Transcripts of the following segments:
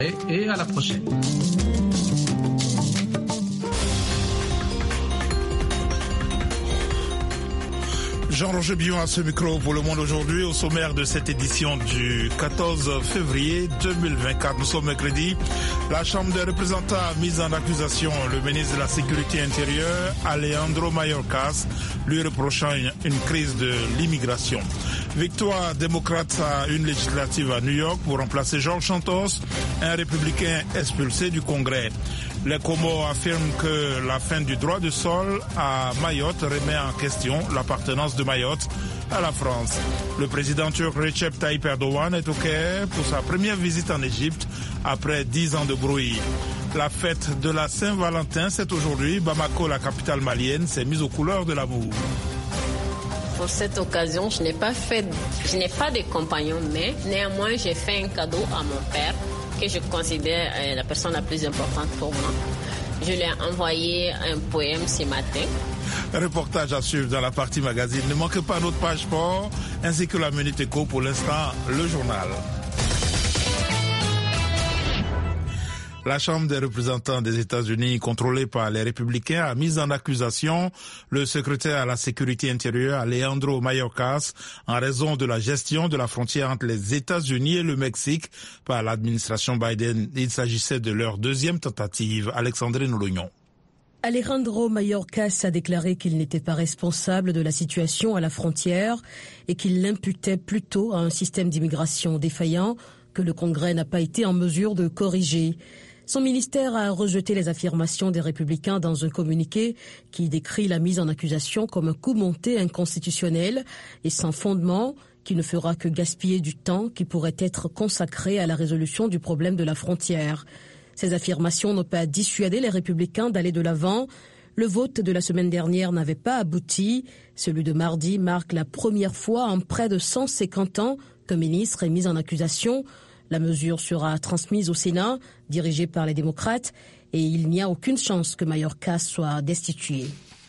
Et à la prochaine. Jean-Roger Billon à ce micro pour Le Monde aujourd'hui, au sommaire de cette édition du 14 février 2024. Nous sommes mercredi. La Chambre des représentants a mis en accusation le ministre de la Sécurité intérieure, Alejandro Mayorkas, lui reprochant une crise de l'immigration. Victoire démocrate à une législative à New York pour remplacer George Santos, un républicain expulsé du Congrès. Les Comores affirment que la fin du droit de sol à Mayotte remet en question l'appartenance de Mayotte à la France. Le président turc Recep Tayyip Erdogan est au Caire pour sa première visite en Égypte après 10 ans de brouille. La fête de la Saint-Valentin, c'est aujourd'hui. Bamako, la capitale malienne, s'est mise aux couleurs de l'amour. Pour cette occasion, je n'ai pas de compagnon, mais néanmoins, j'ai fait un cadeau à mon père, que je considère la personne la plus importante pour moi. Je lui ai envoyé un poème ce matin. Reportage à suivre dans la partie magazine. Ne manquez pas notre page sport, ainsi que la Minute Éco. Pour l'instant, le journal. La Chambre des représentants des États-Unis, contrôlée par les républicains, a mis en accusation le secrétaire à la sécurité intérieure, Alejandro Mayorkas, en raison de la gestion de la frontière entre les États-Unis et le Mexique par l'administration Biden. Il s'agissait de leur deuxième tentative. Alexandrine Loignon. Alejandro Mayorkas a déclaré qu'il n'était pas responsable de la situation à la frontière et qu'il l'imputait plutôt à un système d'immigration défaillant que le Congrès n'a pas été en mesure de corriger. Son ministère a rejeté les affirmations des républicains dans un communiqué qui décrit la mise en accusation comme un coup monté inconstitutionnel et sans fondement qui ne fera que gaspiller du temps qui pourrait être consacré à la résolution du problème de la frontière. Ces affirmations n'ont pas dissuadé les républicains d'aller de l'avant. Le vote de la semaine dernière n'avait pas abouti. Celui de mardi marque la première fois en près de 150 ans qu'un ministre est mis en accusation. La mesure sera transmise au Sénat, dirigé par les démocrates, et il n'y a aucune chance que Mayorkas soit destitué.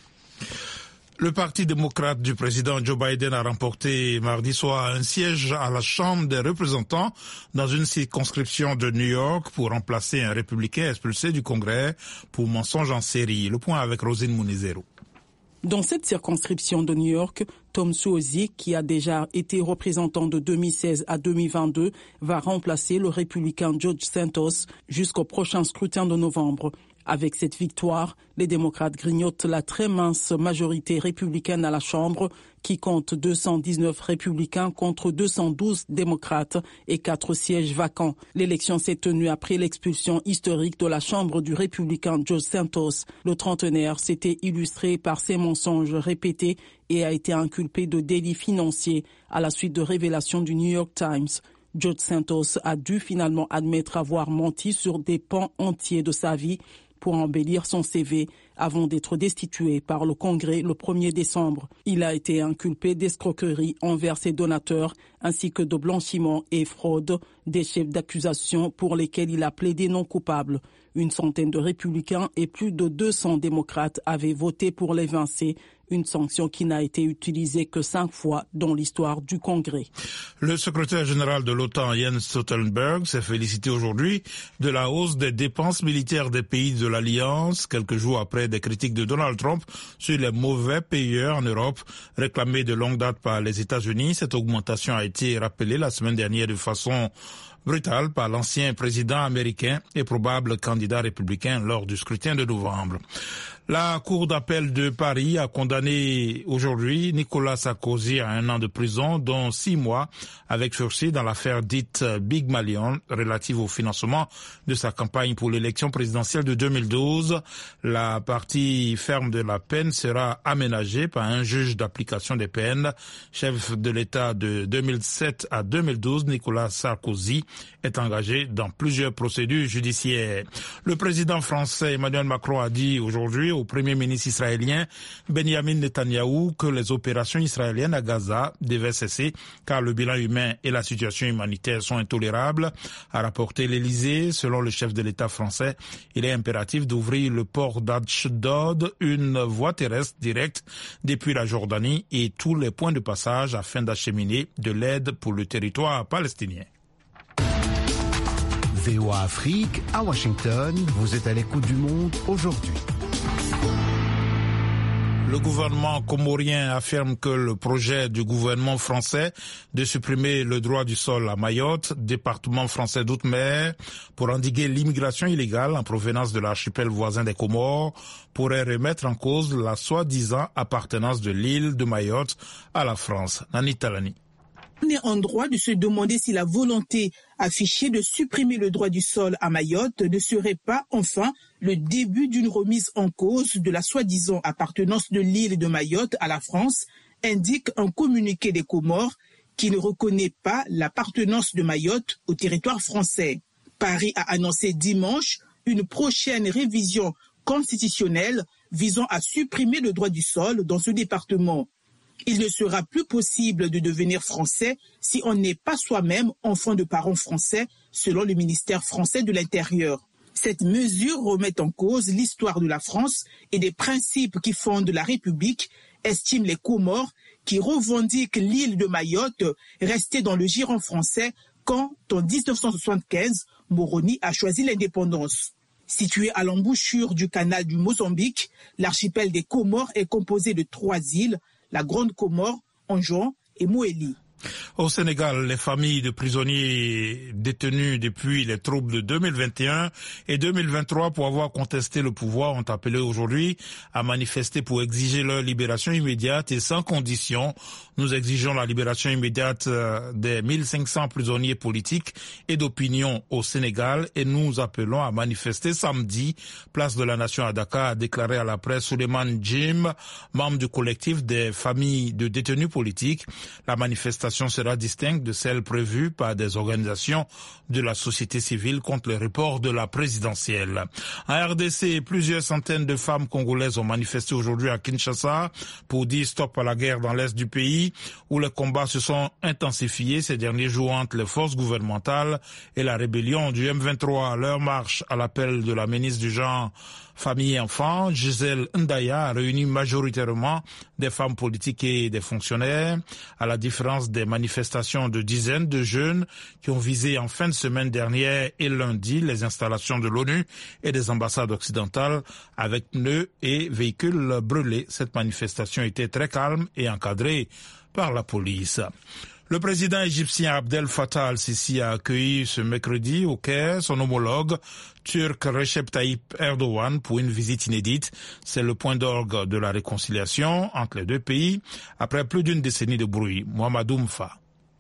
Le parti démocrate du président Joe Biden a remporté mardi soir un siège à la Chambre des représentants dans une circonscription de New York pour remplacer un républicain expulsé du Congrès pour mensonge en série. Le point avec Rosine Munizero. Dans cette circonscription de New York, Tom Suozzi, qui a déjà été représentant de 2016 à 2022, va remplacer le républicain George Santos jusqu'au prochain scrutin de novembre. Avec cette victoire, les démocrates grignotent la très mince majorité républicaine à la Chambre, qui compte 219 républicains contre 212 démocrates et 4 sièges vacants. L'élection s'est tenue après l'expulsion historique de la Chambre du républicain George Santos. Le trentenaire s'était illustré par ses mensonges répétés et a été inculpé de délits financiers à la suite de révélations du New York Times. George Santos a dû finalement admettre avoir menti sur des pans entiers de sa vie pour embellir son CV avant d'être destitué par le Congrès le 1er décembre. Il a été inculpé d'escroquerie envers ses donateurs ainsi que de blanchiment et fraude, des chefs d'accusation pour lesquels il a plaidé non coupable. Une centaine de républicains et plus de 200 démocrates avaient voté pour l'évincer, une sanction qui n'a été utilisée que 5 fois dans l'histoire du Congrès. Le secrétaire général de l'OTAN, Jens Stoltenberg, s'est félicité aujourd'hui de la hausse des dépenses militaires des pays de l'Alliance, quelques jours après des critiques de Donald Trump sur les mauvais payeurs en Europe, réclamées de longue date par les États-Unis. Cette augmentation a été rappelée la semaine dernière de façon brutale par l'ancien président américain et probable candidat républicain lors du scrutin de novembre. La Cour d'appel de Paris a condamné aujourd'hui Nicolas Sarkozy à 1 an de prison, dont 6 mois avec sursis dans l'affaire dite Big Malion relative au financement de sa campagne pour l'élection présidentielle de 2012. La partie ferme de la peine sera aménagée par un juge d'application des peines. Chef de l'État de 2007 à 2012, Nicolas Sarkozy est engagé dans plusieurs procédures judiciaires. Le président français Emmanuel Macron a dit aujourd'hui au premier ministre israélien Benjamin Netanyahou que les opérations israéliennes à Gaza devaient cesser car le bilan humain et la situation humanitaire sont intolérables. A rapporté l'Élysée, selon le chef de l'État français, il est impératif d'ouvrir le port d'Ashdod, une voie terrestre directe depuis la Jordanie et tous les points de passage afin d'acheminer de l'aide pour le territoire palestinien. VOA Afrique, à Washington, vous êtes à l'écoute du monde aujourd'hui. Le gouvernement comorien affirme que le projet du gouvernement français de supprimer le droit du sol à Mayotte, département français d'outre-mer, pour endiguer l'immigration illégale en provenance de l'archipel voisin des Comores, pourrait remettre en cause la soi-disant appartenance de l'île de Mayotte à la France. Nani Talani. On est en droit de se demander si la volonté affichée de supprimer le droit du sol à Mayotte ne serait pas enfin le début d'une remise en cause de la soi-disant appartenance de l'île de Mayotte à la France, indique un communiqué des Comores qui ne reconnaît pas l'appartenance de Mayotte au territoire français. Paris a annoncé dimanche une prochaine révision constitutionnelle visant à supprimer le droit du sol dans ce département. Il ne sera plus possible de devenir français si on n'est pas soi-même enfant de parents français, selon le ministère français de l'Intérieur. Cette mesure remet en cause l'histoire de la France et des principes qui fondent la République, estiment les Comores, qui revendiquent l'île de Mayotte restée dans le giron français quand, en 1975, Moroni a choisi l'indépendance. Situé à l'embouchure du canal du Mozambique, l'archipel des Comores est composé de 3 îles, la Grande Comore, Anjouan et Moélie. Au Sénégal, les familles de prisonniers détenus depuis les troubles de 2021 et 2023 pour avoir contesté le pouvoir ont appelé aujourd'hui à manifester pour exiger leur libération immédiate et sans condition. Nous exigeons la libération immédiate des 1500 prisonniers politiques et d'opinion au Sénégal et nous appelons à manifester samedi, place de la Nation à Dakar, a déclaré à la presse Souleymane Jim, membre du collectif des familles de détenus politiques. La manifestation sera distincte de celle prévue par des organisations de la société civile contre le report de la présidentielle. En RDC, plusieurs centaines de femmes congolaises ont manifesté aujourd'hui à Kinshasa pour dire stop à la guerre dans l'est du pays, où les combats se sont intensifiés ces derniers jours entre les forces gouvernementales et la rébellion du M23. Leur marche à l'appel de la ministre du Genre, Famille et Enfants, Gisèle Ndaya, a réuni majoritairement des femmes politiques et des fonctionnaires, à la différence des manifestations de dizaines de jeunes qui ont visé en fin de semaine dernière et lundi les installations de l'ONU et des ambassades occidentales avec pneus et véhicules brûlés. Cette manifestation était très calme et encadrée par la police. Le président égyptien Abdel Fattah al-Sisi a accueilli ce mercredi au Caire son homologue turc Recep Tayyip Erdogan pour une visite inédite. C'est le point d'orgue de la réconciliation entre les deux pays après plus d'une décennie de bruit. Mohamedou Mfa.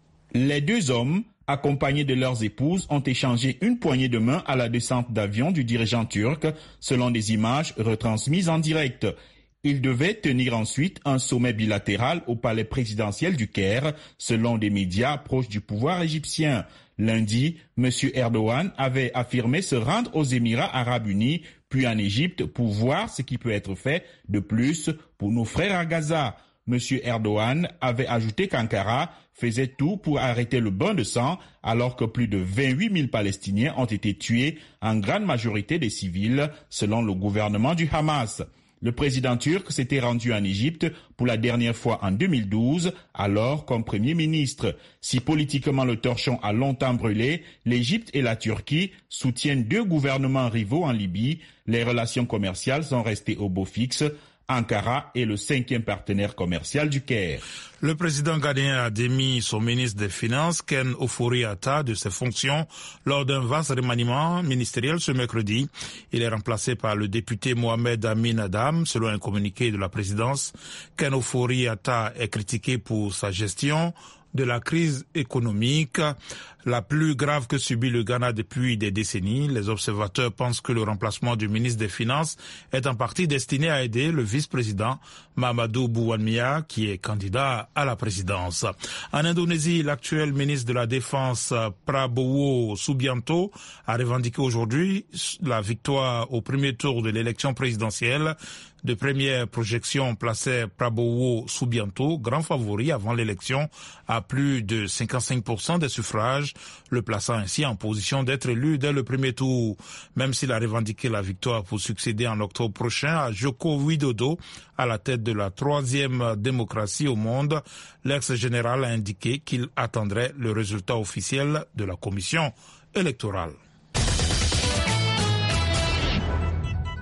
Les deux hommes, accompagnés de leurs épouses, ont échangé une poignée de main à la descente d'avion du dirigeant turc, selon des images retransmises en direct. Il devait tenir ensuite un sommet bilatéral au palais présidentiel du Caire, selon des médias proches du pouvoir égyptien. Lundi, M. Erdogan avait affirmé se rendre aux Émirats arabes unis, puis en Égypte, pour voir ce qui peut être fait de plus pour nos frères à Gaza. M. Erdogan avait ajouté qu'Ankara faisait tout pour arrêter le bain de sang, alors que plus de 28 000 Palestiniens ont été tués, en grande majorité des civils, selon le gouvernement du Hamas. Le président turc s'était rendu en Égypte pour la dernière fois en 2012, alors comme Premier ministre. Si politiquement le torchon a longtemps brûlé, l'Égypte et la Turquie soutiennent 2 gouvernements rivaux en Libye. Les relations commerciales sont restées au beau fixe. Ankara est le 5e partenaire commercial du Caire. Le président ghanéen a démis son ministre des Finances, Ken Ofori-Atta, de ses fonctions lors d'un vaste remaniement ministériel ce mercredi. Il est remplacé par le député Mohamed Amin Adam, selon un communiqué de la présidence. Ken Ofori-Atta est critiqué pour sa gestion de la crise économique, la plus grave que subit le Ghana depuis des décennies. Les observateurs pensent que le remplacement du ministre des Finances est en partie destiné à aider le vice-président Mahamadou Bouhanmiya, qui est candidat à la présidence. En Indonésie, l'actuel ministre de la Défense Prabowo Subianto a revendiqué aujourd'hui la victoire au premier tour de l'élection présidentielle. De première projection plaçait Prabowo Subianto, grand favori avant l'élection, à plus de 55% des suffrages, le plaçant ainsi en position d'être élu dès le premier tour. Même s'il a revendiqué la victoire pour succéder en octobre prochain à Joko Widodo, à la tête de la 3e démocratie au monde, l'ex-général a indiqué qu'il attendrait le résultat officiel de la commission électorale.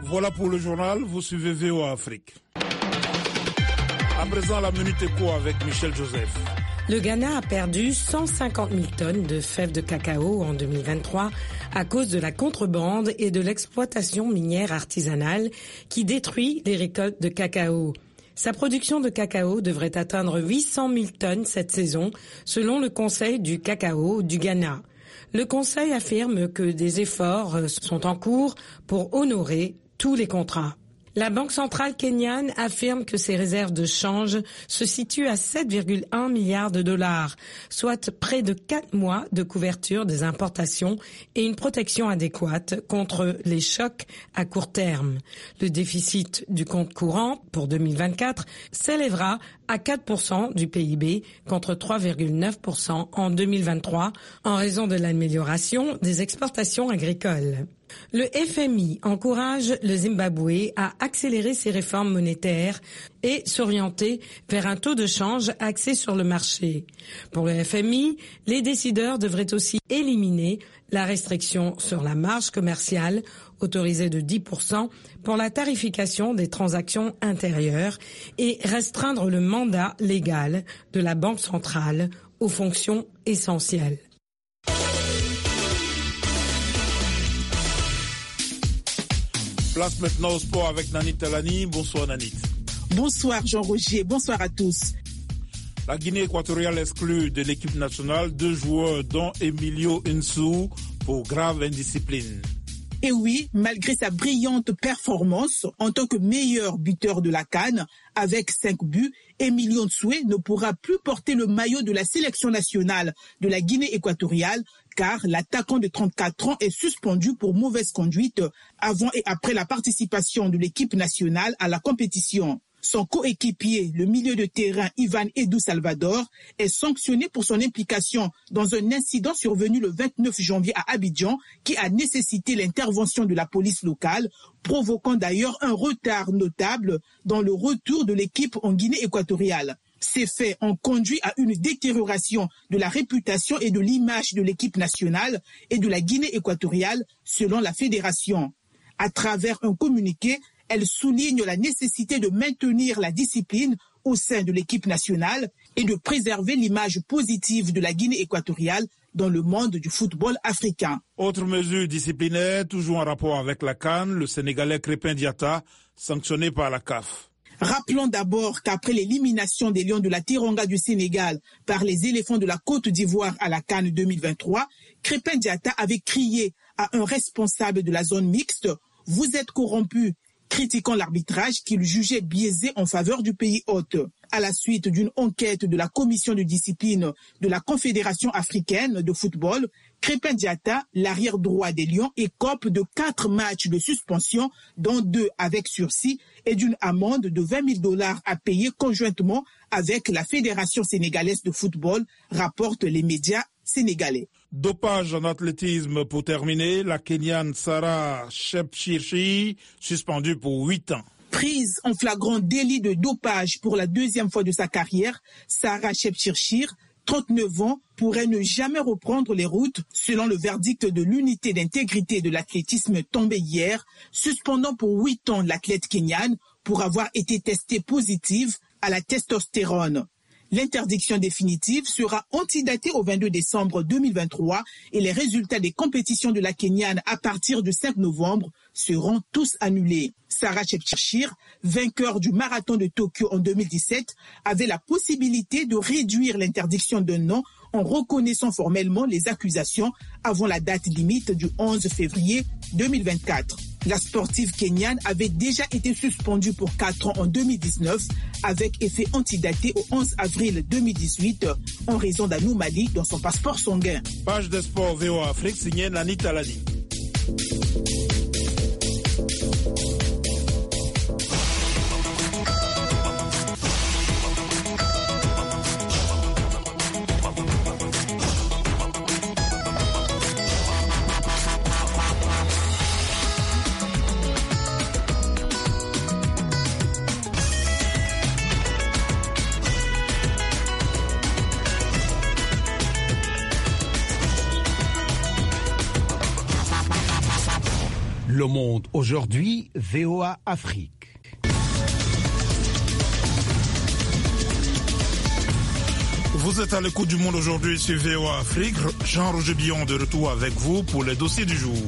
Voilà pour le journal, vous suivez VOA Afrique. À présent, la Minute Éco avec Michel Joseph. Le Ghana a perdu 150 000 tonnes de fèves de cacao en 2023 à cause de la contrebande et de l'exploitation minière artisanale qui détruit les récoltes de cacao. Sa production de cacao devrait atteindre 800 000 tonnes cette saison, selon le Conseil du cacao du Ghana. Le Conseil affirme que des efforts sont en cours pour honorer tous les contrats. La Banque centrale kenyane affirme que ses réserves de change se situent à 7,1 milliards de dollars, soit près de 4 mois de couverture des importations et une protection adéquate contre les chocs à court terme. Le déficit du compte courant pour 2024 s'élèvera à 4% du PIB contre 3,9% en 2023 en raison de l'amélioration des exportations agricoles. Le FMI encourage le Zimbabwe à accélérer ses réformes monétaires et s'orienter vers un taux de change axé sur le marché. Pour le FMI, les décideurs devraient aussi éliminer la restriction sur la marge commerciale autorisée de 10% pour la tarification des transactions intérieures et restreindre le mandat légal de la Banque centrale aux fonctions essentielles. Place maintenant au sport avec Nanit Talani. Bonsoir Nanit. Bonsoir Jean-Roger, bonsoir à tous. La Guinée équatoriale exclut de l'équipe nationale 2 joueurs dont Emilio Nsou pour grave indiscipline. Et oui, malgré sa brillante performance en tant que meilleur buteur de la CAN, avec 5 buts, Emilio Nsoué ne pourra plus porter le maillot de la sélection nationale de la Guinée équatoriale car l'attaquant de 34 ans est suspendu pour mauvaise conduite avant et après la participation de l'équipe nationale à la compétition. Son coéquipier, le milieu de terrain Ivan Edu Salvador, est sanctionné pour son implication dans un incident survenu le 29 janvier à Abidjan qui a nécessité l'intervention de la police locale, provoquant d'ailleurs un retard notable dans le retour de l'équipe en Guinée équatoriale. Ces faits ont conduit à une détérioration de la réputation et de l'image de l'équipe nationale et de la Guinée équatoriale, selon la fédération. À travers un communiqué, elle souligne la nécessité de maintenir la discipline au sein de l'équipe nationale et de préserver l'image positive de la Guinée équatoriale dans le monde du football africain. Autre mesure disciplinaire, toujours en rapport avec la CAN, le Sénégalais Crépin Diatta, sanctionné par la CAF. Rappelons d'abord qu'après l'élimination des Lions de la Teranga du Sénégal par les éléphants de la Côte d'Ivoire à la CAN 2023, Crépin Diatta avait crié à un responsable de la zone mixte « Vous êtes corrompu », critiquant l'arbitrage qu'il jugeait biaisé en faveur du pays hôte. À la suite d'une enquête de la commission de discipline de la Confédération africaine de football, Crépin Diatta, l'arrière droit des Lions, écope de 4 matchs de suspension, dont 2 avec sursis, et d'une amende de $20 000 à payer conjointement avec la Fédération sénégalaise de football, rapportent les médias sénégalais. Dopage en athlétisme pour terminer, la Kenyane Sarah Chepchirchir, suspendue pour 8 ans. Prise en flagrant délit de dopage pour la 2e fois de sa carrière, Sarah Chepchirchir, 39 ans, pourrait ne jamais reprendre les routes, selon le verdict de l'unité d'intégrité de l'athlétisme tombé hier, suspendant pour 8 ans l'athlète kenyane pour avoir été testée positive à la testostérone. L'interdiction définitive sera antidatée au 22 décembre 2023 et les résultats des compétitions de la Kenyane à partir du 5 novembre seront tous annulés. Sarah Chepchirchir, vainqueur du marathon de Tokyo en 2017, avait la possibilité de réduire l'interdiction d'un an en reconnaissant formellement les accusations avant la date limite du 11 février 2024. La sportive kenyane avait déjà été suspendue pour 4 ans en 2019 avec effet antidaté au 11 avril 2018 en raison d'anomalies dans son passeport sanguin. Page de sport VOA Afrique signée Nanit Talani. Le Monde aujourd'hui, VOA Afrique. Vous êtes à l'écoute du Monde aujourd'hui sur VOA Afrique. Jean-Roger Billon de retour avec vous pour les dossiers du jour.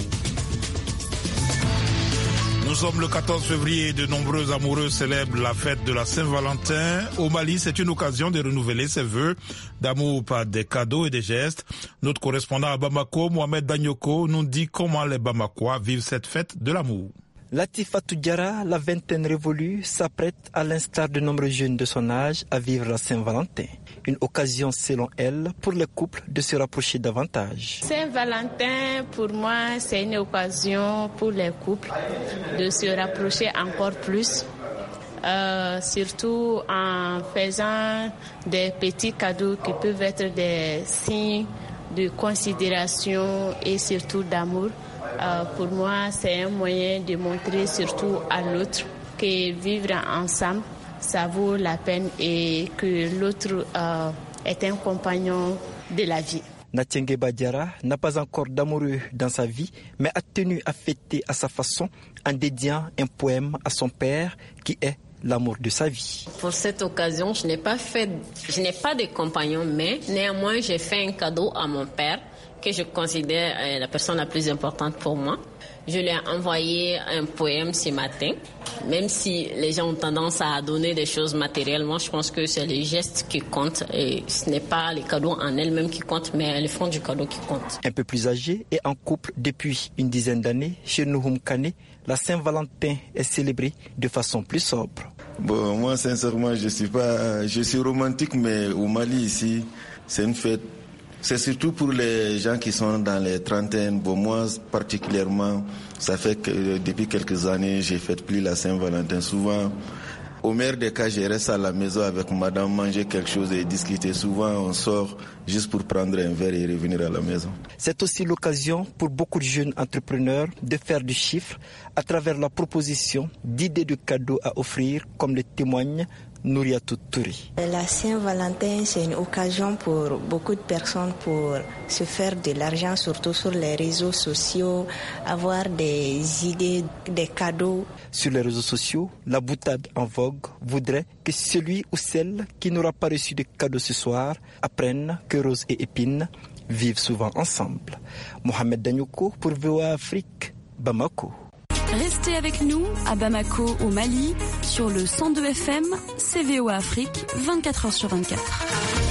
Nous sommes le 14 février et de nombreux amoureux célèbrent la fête de la Saint-Valentin. Au Mali, c'est une occasion de renouveler ses vœux d'amour par des cadeaux et des gestes. Notre correspondant à Bamako, Mohamed Danyoko, nous dit comment les Bamakois vivent cette fête de l'amour. Latifatou Diarra, la vingtaine révolue, s'apprête, à l'instar de nombreux jeunes de son âge, à vivre la Saint-Valentin. Une occasion, selon elle, pour les couples de se rapprocher davantage. Saint-Valentin, pour moi, c'est une occasion pour les couples de se rapprocher encore plus. Surtout en faisant des petits cadeaux qui peuvent être des signes de considération et surtout d'amour. Pour moi, c'est un moyen de montrer surtout à l'autre que vivre ensemble, ça vaut la peine et que l'autre est un compagnon de la vie. Natienge Badiara n'a pas encore d'amoureux dans sa vie, mais a tenu à fêter à sa façon en dédiant un poème à son père qui est l'amour de sa vie. Pour cette occasion, je n'ai pas de compagnon, mais néanmoins, j'ai fait un cadeau à mon père que je considère la personne la plus importante pour moi. Je lui ai envoyé un poème ce matin. Même si les gens ont tendance à donner des choses matériellement, je pense que c'est les gestes qui comptent et ce n'est pas les cadeaux en elles-mêmes qui comptent, mais le fond du cadeau qui compte. Un peu plus âgé et en couple depuis une dizaine d'années, chez Nouhoum Kane, la Saint-Valentin est célébrée de façon plus sobre. Bon, moi sincèrement, je suis romantique, mais au Mali ici, c'est une fête. C'est surtout pour les gens qui sont dans les trentaines. Bon, moi particulièrement, ça fait que depuis quelques années, j'ai fait plus la Saint-Valentin. Souvent, au meilleur des cas, je reste à la maison avec madame, manger quelque chose et discuter. Souvent, on sort juste pour prendre un verre et revenir à la maison. C'est aussi l'occasion pour beaucoup de jeunes entrepreneurs de faire du chiffre à travers la proposition d'idées de cadeaux à offrir, comme le témoigne Nouriatou Touri. La Saint-Valentin, c'est une occasion pour beaucoup de personnes pour se faire de l'argent, surtout sur les réseaux sociaux, avoir des idées, des cadeaux. Sur les réseaux sociaux, la boutade en vogue voudrait que celui ou celle qui n'aura pas reçu de cadeau ce soir apprenne que Rose et Épine vivent souvent ensemble. Mohamed Danyoko pour VOA Afrique, Bamako. Restez avec nous à Bamako au Mali sur le 102 FM, VOA Afrique, 24h sur 24.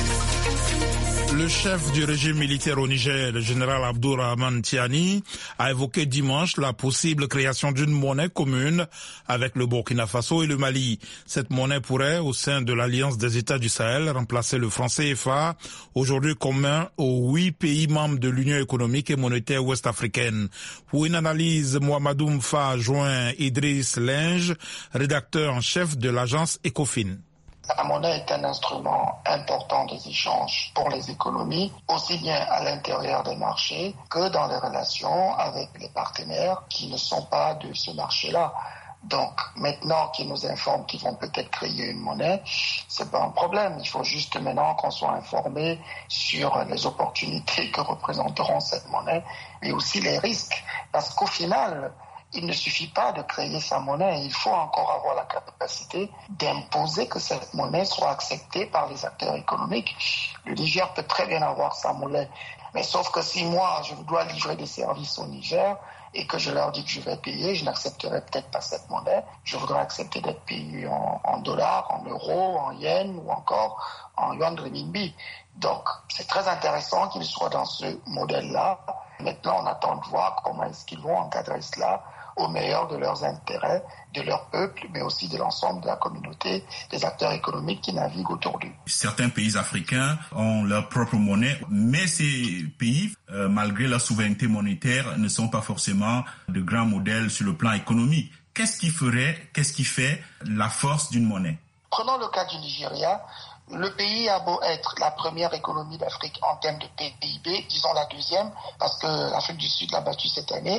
Le chef du régime militaire au Niger, le général Abdourahmane Tiani, a évoqué dimanche la possible création d'une monnaie commune avec le Burkina Faso et le Mali. Cette monnaie pourrait, au sein de l'Alliance des États du Sahel, remplacer le franc CFA, aujourd'hui commun aux 8 pays membres de l'Union économique et monétaire ouest-africaine. Pour une analyse, Mohamedou Mfa joint Idriss Linge, rédacteur en chef de l'agence Ecofin. La monnaie est un instrument important des échanges pour les économies, aussi bien à l'intérieur des marchés que dans les relations avec les partenaires qui ne sont pas de ce marché-là. Donc, maintenant qu'ils nous informent qu'ils vont peut-être créer une monnaie, c'est pas un problème. Il faut juste maintenant qu'on soit informé sur les opportunités que représenteront cette monnaie, mais aussi les risques. Parce qu'au final, il ne suffit pas de créer sa monnaie, il faut encore avoir la capacité d'imposer que cette monnaie soit acceptée par les acteurs économiques. Le Niger peut très bien avoir sa monnaie, mais sauf que si moi je dois livrer des services au Niger et que je leur dis que je vais payer, je n'accepterai peut-être pas cette monnaie. Je voudrais accepter d'être payé en dollars, en euros, en yens ou encore en yuan de renminbi. Donc c'est très intéressant qu'ils soient dans ce modèle-là. Maintenant on attend de voir comment est-ce qu'ils vont encadrer cela au meilleur de leurs intérêts, de leur peuple, mais aussi de l'ensemble de la communauté, des acteurs économiques qui naviguent autour d'eux. Certains pays africains ont leur propre monnaie, mais ces pays, malgré leur souveraineté monétaire, ne sont pas forcément de grands modèles sur le plan économique. Qu'est-ce qui fait la force d'une monnaie? Prenons le cas du Nigeria. Le pays a beau être la première économie d'Afrique en termes de PIB, disons la deuxième, parce que l'Afrique du Sud l'a battu cette année.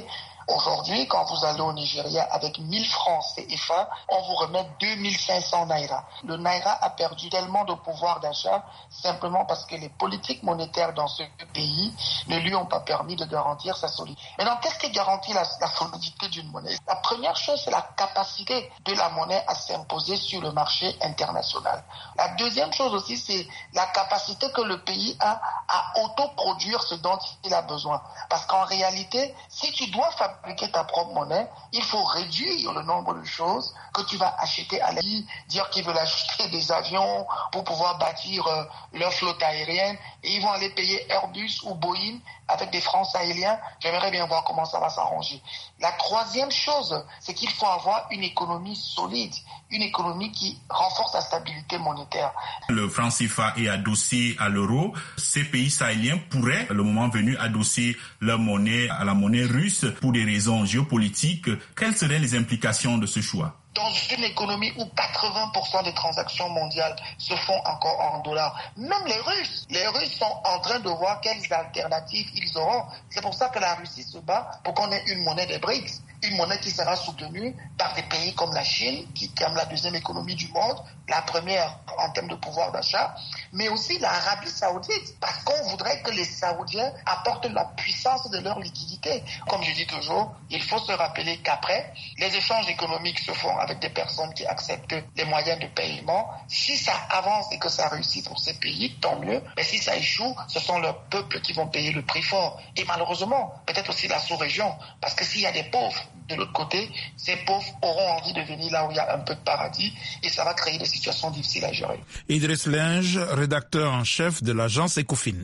Aujourd'hui, quand vous allez au Nigeria avec 1000 francs CFA, on vous remet 2500 naira. Le naira a perdu tellement de pouvoir d'achat simplement parce que les politiques monétaires dans ce pays ne lui ont pas permis de garantir sa solidité. Maintenant, qu'est-ce qui garantit la solidité d'une monnaie? La première chose, c'est la capacité de la monnaie à s'imposer sur le marché international. La deuxième chose aussi, c'est la capacité que le pays a à autoproduire ce dont il a besoin. Parce qu'en réalité, si tu dois fabriquer ta propre monnaie, il faut réduire le nombre de choses que tu vas acheter à l'Asie, dire qu'ils veulent acheter des avions pour pouvoir bâtir leur flotte aérienne et ils vont aller payer Airbus ou Boeing avec des francs sahéliens. J'aimerais bien voir comment ça va s'arranger. La troisième chose, c'est qu'il faut avoir une économie solide, une économie qui renforce la stabilité monétaire. Le franc CFA est adossé à l'euro. Ces pays sahéliens pourraient, le moment venu, adosser leur monnaie à la monnaie russe pour des raisons géopolitiques. Quelles seraient les implications de ce choix? Dans une économie où 80% des transactions mondiales se font encore en dollars, même les Russes sont en train de voir quelles alternatives ils auront. C'est pour ça que la Russie se bat pour qu'on ait une monnaie des BRICS, une monnaie qui sera soutenue par des pays comme la Chine, qui est la deuxième économie du monde, la première en termes de pouvoir d'achat, mais aussi l'Arabie Saoudite, parce qu'on voudrait que les Saoudiens apportent la puissance de leur liquidité. Comme je dis toujours, il faut se rappeler qu'après, les échanges économiques se font avec des personnes qui acceptent les moyens de paiement. Si ça avance et que ça réussit pour ces pays, tant mieux. Mais si ça échoue, ce sont leurs peuples qui vont payer le prix fort. Et malheureusement, peut-être aussi la sous-région. Parce que s'il y a des pauvres de l'autre côté, ces pauvres auront envie de venir là où il y a un peu de paradis et ça va créer des situations difficiles à gérer. Idriss Linge, rédacteur en chef de l'agence Ecofin.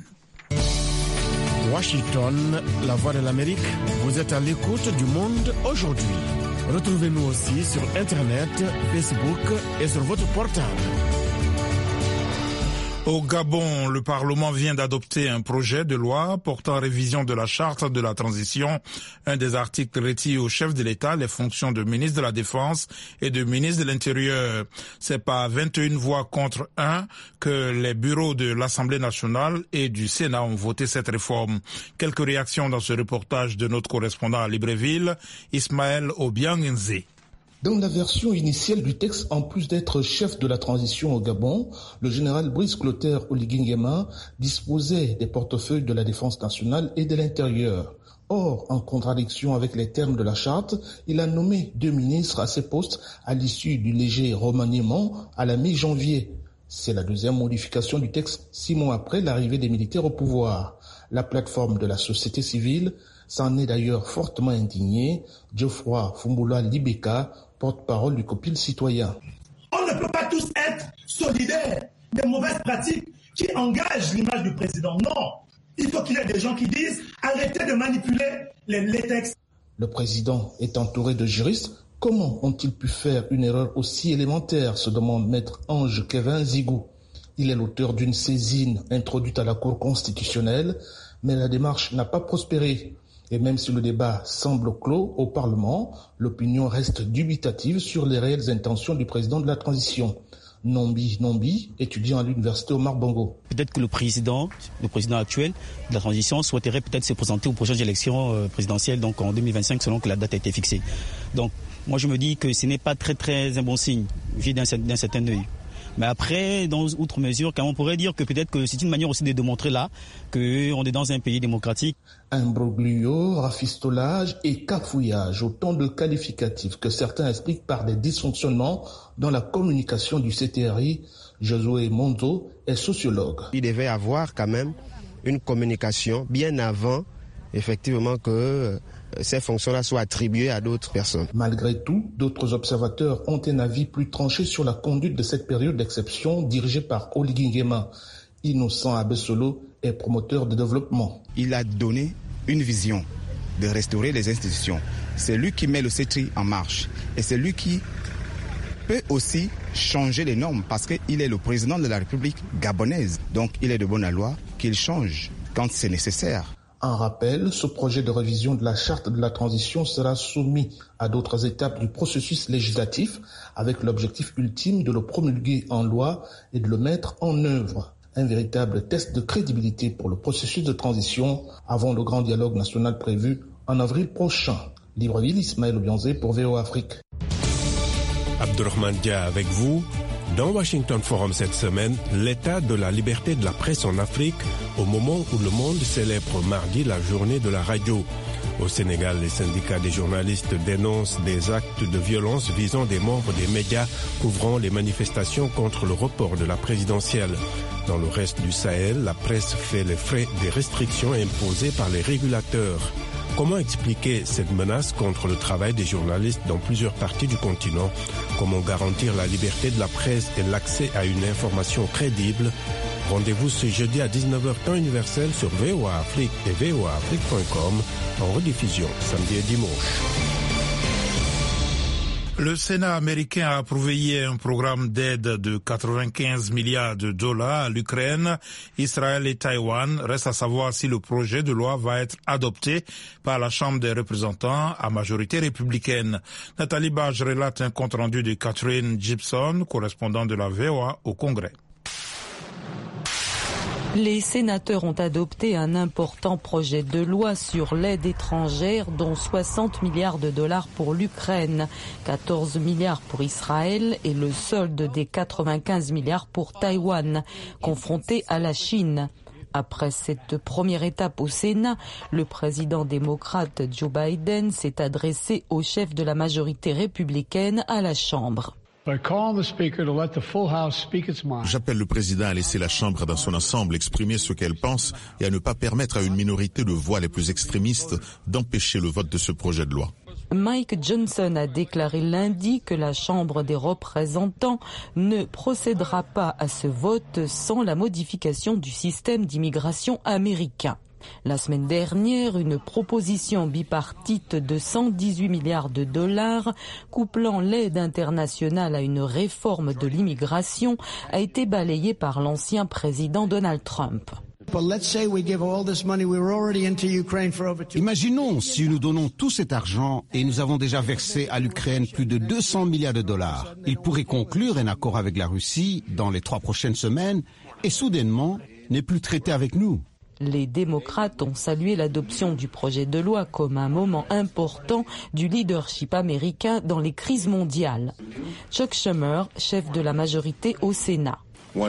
Washington, la voix de l'Amérique, vous êtes à l'écoute du monde aujourd'hui. Retrouvez-nous aussi sur Internet, Facebook et sur votre portable. Au Gabon, le Parlement vient d'adopter un projet de loi portant révision de la charte de la transition. Un des articles retire au chef de l'État les fonctions de ministre de la Défense et de ministre de l'Intérieur. C'est par 21 voix contre 1 que les bureaux de l'Assemblée nationale et du Sénat ont voté cette réforme. Quelques réactions dans ce reportage de notre correspondant à Libreville, Ismaël Obiang-Nzé. Dans la version initiale du texte, en plus d'être chef de la transition au Gabon, le général Brice Clotaire Oligui Nguema disposait des portefeuilles de la défense nationale et de l'intérieur. Or, en contradiction avec les termes de la charte, il a nommé 2 ministres à ces postes à l'issue du léger remaniement à la mi-janvier. C'est la deuxième modification du texte 6 mois après l'arrivée des militaires au pouvoir. La plateforme de la société civile s'en est d'ailleurs fortement indignée. Geoffroy Fumbula Libeka, porte-parole du COPIL citoyen. On ne peut pas tous être solidaires des mauvaises pratiques qui engagent l'image du président. Non, il faut qu'il y ait des gens qui disent arrêtez de manipuler les textes. Le président est entouré de juristes. Comment ont-ils pu faire une erreur aussi élémentaire, se demande maître Ange Kevin Zigou. Il est l'auteur d'une saisine introduite à la Cour constitutionnelle, mais la démarche n'a pas prospéré. Et même si le débat semble clos au Parlement, l'opinion reste dubitative sur les réelles intentions du président de la transition. Nombi, étudiant à l'université Omar Bongo. Peut-être que le président actuel de la transition souhaiterait peut-être se présenter aux prochaines élections présidentielles, donc en 2025, selon que la date a été fixée. Donc, moi je me dis que ce n'est pas très un bon signe, vu d'un certain œil. Mais après, dans outre mesure, on pourrait dire que peut-être que c'est une manière aussi de démontrer là qu'on est dans un pays démocratique. Imbroglio, rafistolage et cafouillage, autant de qualificatifs que certains expliquent par des dysfonctionnements dans la communication du CTRI. Josué Monzo est sociologue. Il devait avoir quand même une communication bien avant, effectivement, que ces fonctions-là soient attribuées à d'autres personnes. Malgré tout, d'autres observateurs ont un avis plus tranché sur la conduite de cette période d'exception dirigée par Oligui Nguema. Innocent Abessolo est promoteur de développement. Il a donné une vision de restaurer les institutions. C'est lui qui met le CETRI en marche. Et c'est lui qui peut aussi changer les normes parce qu'il est le président de la République gabonaise. Donc il est de bonne loi qu'il change quand c'est nécessaire. En rappel, ce projet de révision de la charte de la transition sera soumis à d'autres étapes du processus législatif avec l'objectif ultime de le promulguer en loi et de le mettre en œuvre. Un véritable test de crédibilité pour le processus de transition avant le grand dialogue national prévu en avril prochain. Libreville, Ismaël Obianzé pour VOA Afrique. Abdurrahman Dia avec vous. Dans Washington Forum cette semaine, l'état de la liberté de la presse en Afrique au moment où le monde célèbre mardi la journée de la radio. Au Sénégal, les syndicats des journalistes dénoncent des actes de violence visant des membres des médias couvrant les manifestations contre le report de la présidentielle. Dans le reste du Sahel, la presse fait les frais des restrictions imposées par les régulateurs. Comment expliquer cette menace contre le travail des journalistes dans plusieurs parties du continent? Comment garantir la liberté de la presse et l'accès à une information crédible? Rendez-vous ce jeudi à 19h temps universel sur VOA Afrique et voaafrique.com en rediffusion samedi et dimanche. Le Sénat américain a approuvé hier un programme d'aide de 95 milliards de dollars à l'Ukraine, Israël et Taïwan. Reste à savoir si le projet de loi va être adopté par la Chambre des représentants à majorité républicaine. Nathalie Bage relate un compte-rendu de Catherine Gibson, correspondante de la VOA au Congrès. Les sénateurs ont adopté un important projet de loi sur l'aide étrangère, dont 60 milliards de dollars pour l'Ukraine, 14 milliards pour Israël et le solde des 95 milliards pour Taïwan, confronté à la Chine. Après cette première étape au Sénat, le président démocrate Joe Biden s'est adressé au chef de la majorité républicaine à la Chambre. J'appelle le président à laisser la Chambre dans son ensemble exprimer ce qu'elle pense et à ne pas permettre à une minorité de voix les plus extrémistes d'empêcher le vote de ce projet de loi. Mike Johnson a déclaré lundi que la Chambre des représentants ne procédera pas à ce vote sans la modification du système d'immigration américain. La semaine dernière, une proposition bipartite de 118 milliards de dollars couplant l'aide internationale à une réforme de l'immigration a été balayée par l'ancien président Donald Trump. Imaginons si nous donnons tout cet argent et nous avons déjà versé à l'Ukraine plus de 200 milliards de dollars. Il pourrait conclure un accord avec la Russie dans les 3 prochaines semaines et soudainement n'est plus traité avec nous. Les démocrates ont salué l'adoption du projet de loi comme un moment important du leadership américain dans les crises mondiales. Chuck Schumer, chef de la majorité au Sénat.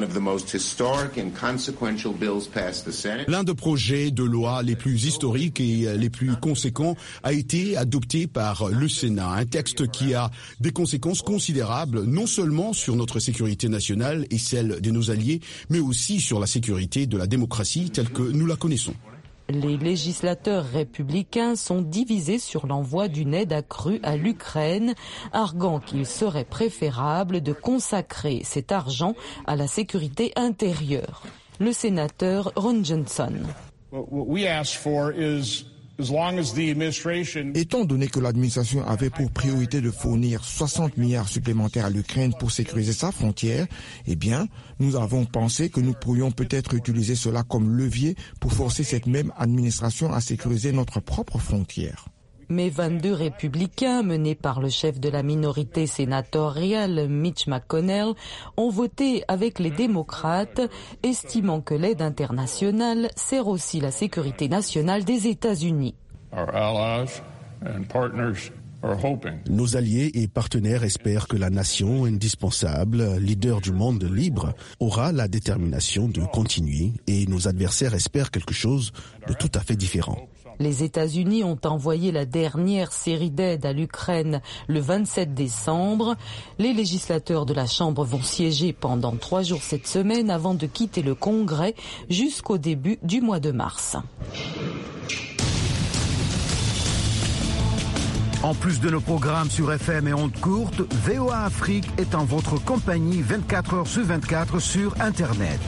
L'un des projets de loi les plus historiques et les plus conséquents a été adopté par le Sénat. Un texte qui a des conséquences considérables, non seulement sur notre sécurité nationale et celle de nos alliés, mais aussi sur la sécurité de la démocratie telle que nous la connaissons. Les législateurs républicains sont divisés sur l'envoi d'une aide accrue à l'Ukraine, arguant qu'il serait préférable de consacrer cet argent à la sécurité intérieure. Le sénateur Ron Johnson. Étant donné que l'administration avait pour priorité de fournir 60 milliards supplémentaires à l'Ukraine pour sécuriser sa frontière, eh bien, nous avons pensé que nous pourrions peut-être utiliser cela comme levier pour forcer cette même administration à sécuriser notre propre frontière. Mais 22 républicains, menés par le chef de la minorité sénatoriale, Mitch McConnell, ont voté avec les démocrates, estimant que l'aide internationale sert aussi la sécurité nationale des États-Unis. Nos alliés et partenaires espèrent que la nation indispensable, leader du monde libre, aura la détermination de continuer et nos adversaires espèrent quelque chose de tout à fait différent. Les États-Unis ont envoyé la dernière série d'aides à l'Ukraine le 27 décembre. Les législateurs de la Chambre vont siéger pendant 3 jours cette semaine avant de quitter le Congrès jusqu'au début du mois de mars. En plus de nos programmes sur FM et ondes courtes, VOA Afrique est en votre compagnie 24 heures sur 24 sur Internet.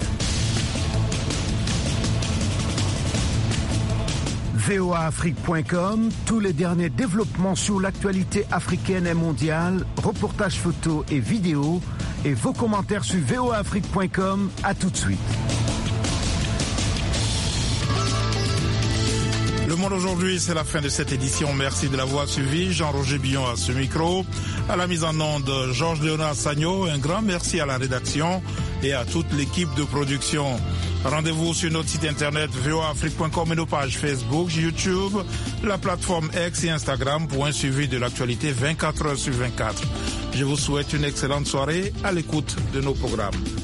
voaafrique.com, tous les derniers développements sur l'actualité africaine et mondiale, reportages photos et vidéos, et vos commentaires sur voaafrique.com. À tout de suite. Le Monde aujourd'hui, c'est la fin de cette édition. Merci de l'avoir suivi. Jean-Roger Billon à ce micro. À la mise en onde, Georges-Léonard Sagno. Un grand merci à la rédaction et à toute l'équipe de production. Rendez-vous sur notre site internet voaafrique.com et nos pages Facebook, YouTube, la plateforme X et Instagram pour un suivi de l'actualité 24 heures sur 24. Je vous souhaite une excellente soirée à l'écoute de nos programmes.